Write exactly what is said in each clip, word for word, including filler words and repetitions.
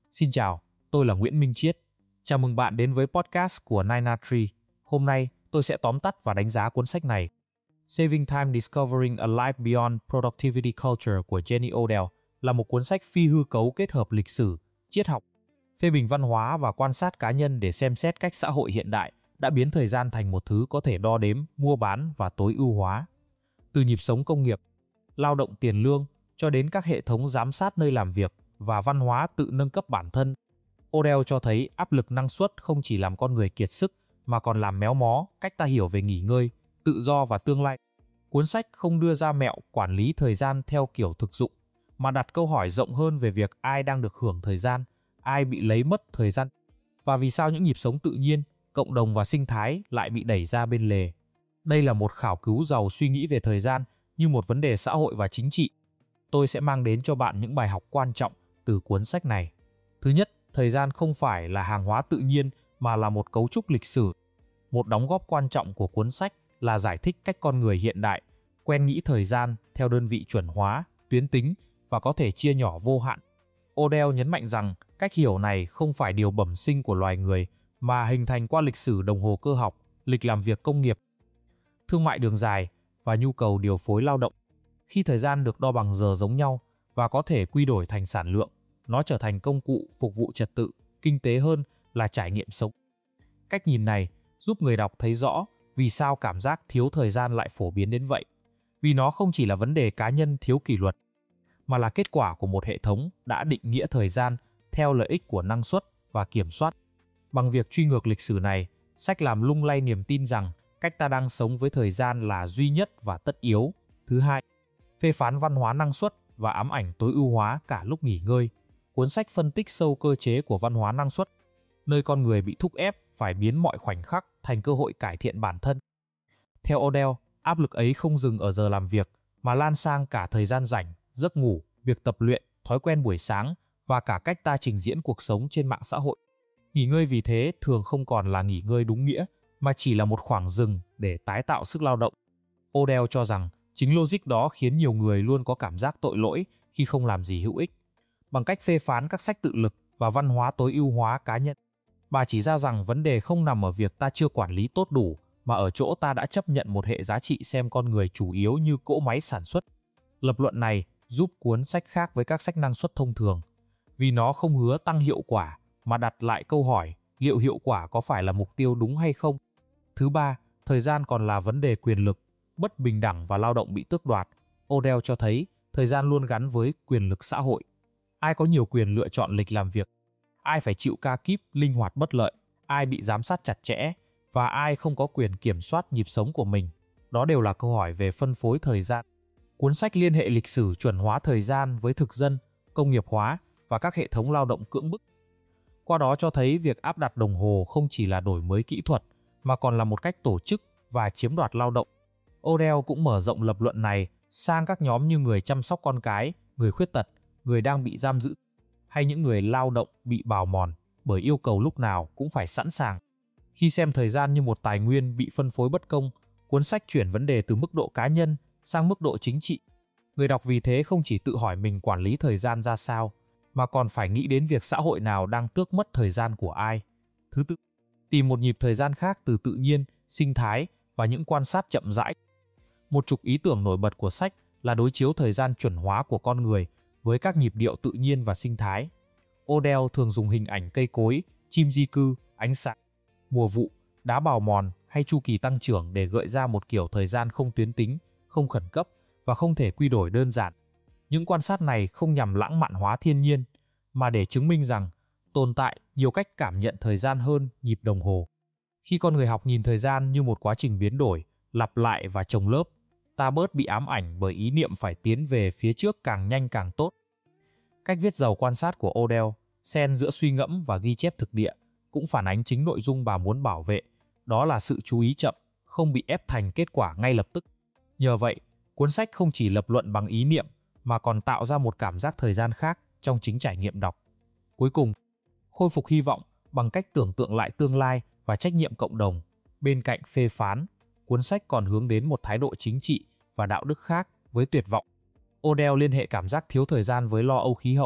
Xin chào, tôi là Nguyễn Minh Chiết. Chào mừng bạn đến với podcast của Nine A Tree. Hôm nay, tôi sẽ tóm tắt và đánh giá cuốn sách này. Saving Time Discovering a Life Beyond Productivity Culture của Jenny Odell là một cuốn sách phi hư cấu kết hợp lịch sử, triết học, phê bình văn hóa và quan sát cá nhân để xem xét cách xã hội hiện đại đã biến thời gian thành một thứ có thể đo đếm, mua bán và tối ưu hóa. Từ nhịp sống công nghiệp, lao động tiền lương cho đến các hệ thống giám sát nơi làm việc và văn hóa tự nâng cấp bản thân, Odell cho thấy áp lực năng suất không chỉ làm con người kiệt sức mà còn làm méo mó cách ta hiểu về nghỉ ngơi, tự do và tương lai. Cuốn sách không đưa ra mẹo quản lý thời gian theo kiểu thực dụng, mà đặt câu hỏi rộng hơn về việc ai đang được hưởng thời gian, ai bị lấy mất thời gian, và vì sao những nhịp sống tự nhiên, cộng đồng và sinh thái lại bị đẩy ra bên lề. Đây là một khảo cứu giàu suy nghĩ về thời gian như một vấn đề xã hội và chính trị. Tôi sẽ mang đến cho bạn những bài học quan trọng từ cuốn sách này. Thứ nhất, thời gian không phải là hàng hóa tự nhiên mà là một cấu trúc lịch sử. Một đóng góp quan trọng của cuốn sách là giải thích cách con người hiện đại quen nghĩ thời gian theo đơn vị chuẩn hóa, tuyến tính và có thể chia nhỏ vô hạn. Odell nhấn mạnh rằng cách hiểu này không phải điều bẩm sinh của loài người mà hình thành qua lịch sử đồng hồ cơ học, lịch làm việc công nghiệp, thương mại đường dài và nhu cầu điều phối lao động. Khi thời gian được đo bằng giờ giống nhau và có thể quy đổi thành sản lượng, nó trở thành công cụ phục vụ trật tự, kinh tế hơn là trải nghiệm sống. Cách nhìn này giúp người đọc thấy rõ vì sao cảm giác thiếu thời gian lại phổ biến đến vậy. Vì nó không chỉ là vấn đề cá nhân thiếu kỷ luật, mà là kết quả của một hệ thống đã định nghĩa thời gian theo lợi ích của năng suất và kiểm soát. Bằng việc truy ngược lịch sử này, sách làm lung lay niềm tin rằng cách ta đang sống với thời gian là duy nhất và tất yếu. Thứ hai, phê phán văn hóa năng suất và ám ảnh tối ưu hóa cả lúc nghỉ ngơi. Cuốn sách phân tích sâu cơ chế của văn hóa năng suất, nơi con người bị thúc ép phải biến mọi khoảnh khắc thành cơ hội cải thiện bản thân. Theo Odell, áp lực ấy không dừng ở giờ làm việc mà lan sang cả thời gian rảnh, giấc ngủ, việc tập luyện, thói quen buổi sáng và cả cách ta trình diễn cuộc sống trên mạng xã hội. Nghỉ ngơi vì thế thường không còn là nghỉ ngơi đúng nghĩa mà chỉ là một khoảng dừng để tái tạo sức lao động. Odell cho rằng chính logic đó khiến nhiều người luôn có cảm giác tội lỗi khi không làm gì hữu ích. Bằng cách phê phán các sách tự lực và văn hóa tối ưu hóa cá nhân, bà chỉ ra rằng vấn đề không nằm ở việc ta chưa quản lý tốt đủ, mà ở chỗ ta đã chấp nhận một hệ giá trị xem con người chủ yếu như cỗ máy sản xuất. Lập luận này giúp cuốn sách khác với các sách năng suất thông thường, vì nó không hứa tăng hiệu quả mà đặt lại câu hỏi liệu hiệu quả có phải là mục tiêu đúng hay không. Thứ ba, thời gian còn là vấn đề quyền lực, bất bình đẳng và lao động bị tước đoạt. Odell cho thấy thời gian luôn gắn với quyền lực xã hội. Ai có nhiều quyền lựa chọn lịch làm việc, ai phải chịu ca kíp linh hoạt bất lợi, ai bị giám sát chặt chẽ và ai không có quyền kiểm soát nhịp sống của mình. Đó đều là câu hỏi về phân phối thời gian. Cuốn sách liên hệ lịch sử chuẩn hóa thời gian với thực dân, công nghiệp hóa và các hệ thống lao động cưỡng bức. Qua đó cho thấy việc áp đặt đồng hồ không chỉ là đổi mới kỹ thuật mà còn là một cách tổ chức và chiếm đoạt lao động. Odell cũng mở rộng lập luận này sang các nhóm như người chăm sóc con cái, người khuyết tật, người đang bị giam giữ, hay những người lao động bị bào mòn bởi yêu cầu lúc nào cũng phải sẵn sàng. Khi xem thời gian như một tài nguyên bị phân phối bất công, cuốn sách chuyển vấn đề từ mức độ cá nhân sang mức độ chính trị. Người đọc vì thế không chỉ tự hỏi mình quản lý thời gian ra sao, mà còn phải nghĩ đến việc xã hội nào đang tước mất thời gian của ai. Thứ tư, tìm một nhịp thời gian khác từ tự nhiên, sinh thái và những quan sát chậm rãi. Một trục ý tưởng nổi bật của sách là đối chiếu thời gian chuẩn hóa của con người với các nhịp điệu tự nhiên và sinh thái. Odell thường dùng hình ảnh cây cối, chim di cư, ánh sáng, mùa vụ, đá bào mòn hay chu kỳ tăng trưởng để gợi ra một kiểu thời gian không tuyến tính, không khẩn cấp và không thể quy đổi đơn giản. Những quan sát này không nhằm lãng mạn hóa thiên nhiên, mà để chứng minh rằng tồn tại nhiều cách cảm nhận thời gian hơn nhịp đồng hồ. Khi con người học nhìn thời gian như một quá trình biến đổi, lặp lại và chồng lớp, ta bớt bị ám ảnh bởi ý niệm phải tiến về phía trước càng nhanh càng tốt. Cách viết giàu quan sát của Odell, xen giữa suy ngẫm và ghi chép thực địa, cũng phản ánh chính nội dung bà muốn bảo vệ, đó là sự chú ý chậm, không bị ép thành kết quả ngay lập tức. Nhờ vậy, cuốn sách không chỉ lập luận bằng ý niệm, mà còn tạo ra một cảm giác thời gian khác trong chính trải nghiệm đọc. Cuối cùng, khôi phục hy vọng bằng cách tưởng tượng lại tương lai và trách nhiệm cộng đồng. Bên cạnh phê phán, cuốn sách còn hướng đến một thái độ chính trị và đạo đức khác với tuyệt vọng. Odell liên hệ cảm giác thiếu thời gian với lo âu khí hậu,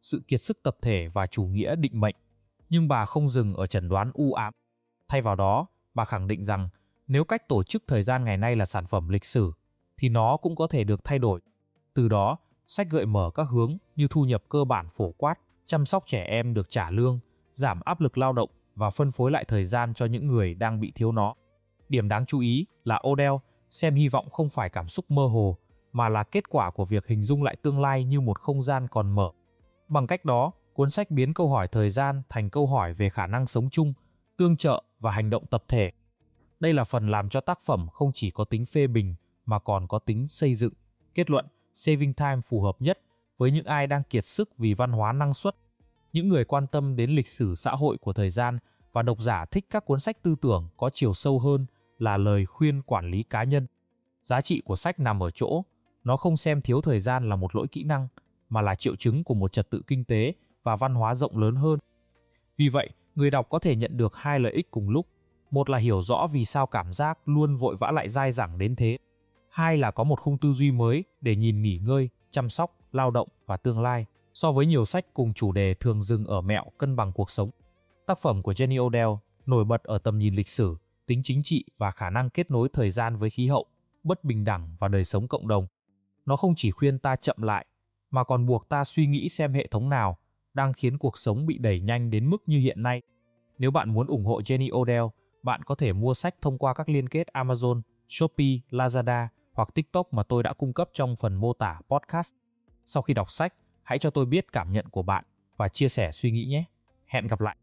sự kiệt sức tập thể và chủ nghĩa định mệnh. Nhưng bà không dừng ở chẩn đoán u ám. Thay vào đó, bà khẳng định rằng nếu cách tổ chức thời gian ngày nay là sản phẩm lịch sử, thì nó cũng có thể được thay đổi. Từ đó, sách gợi mở các hướng như thu nhập cơ bản phổ quát, chăm sóc trẻ em được trả lương, giảm áp lực lao động và phân phối lại thời gian cho những người đang bị thiếu nó. Điểm đáng chú ý là Odell xem hy vọng không phải cảm xúc mơ hồ, mà là kết quả của việc hình dung lại tương lai như một không gian còn mở. Bằng cách đó, cuốn sách biến câu hỏi thời gian thành câu hỏi về khả năng sống chung, tương trợ và hành động tập thể. Đây là phần làm cho tác phẩm không chỉ có tính phê bình mà còn có tính xây dựng. Kết luận, Saving Time phù hợp nhất với những ai đang kiệt sức vì văn hóa năng suất, những người quan tâm đến lịch sử xã hội của thời gian và độc giả thích các cuốn sách tư tưởng có chiều sâu hơn là lời khuyên quản lý cá nhân. Giá trị của sách nằm ở chỗ, nó không xem thiếu thời gian là một lỗi kỹ năng, mà là triệu chứng của một trật tự kinh tế và văn hóa rộng lớn hơn. Vì vậy, người đọc có thể nhận được hai lợi ích cùng lúc. Một là hiểu rõ vì sao cảm giác luôn vội vã lại dai dẳng đến thế. Hai là có một khung tư duy mới để nhìn nghỉ ngơi, chăm sóc, lao động và tương lai, so với nhiều sách cùng chủ đề thường dừng ở mẹo cân bằng cuộc sống. Tác phẩm của Jenny Odell nổi bật ở tầm nhìn lịch sử, tính chính trị và khả năng kết nối thời gian với khí hậu, bất bình đẳng và đời sống cộng đồng. Nó không chỉ khuyên ta chậm lại, mà còn buộc ta suy nghĩ xem hệ thống nào đang khiến cuộc sống bị đẩy nhanh đến mức như hiện nay. Nếu bạn muốn ủng hộ Jenny Odell, bạn có thể mua sách thông qua các liên kết Amazon, Shopee, Lazada hoặc TikTok mà tôi đã cung cấp trong phần mô tả podcast. Sau khi đọc sách, hãy cho tôi biết cảm nhận của bạn và chia sẻ suy nghĩ nhé. Hẹn gặp lại!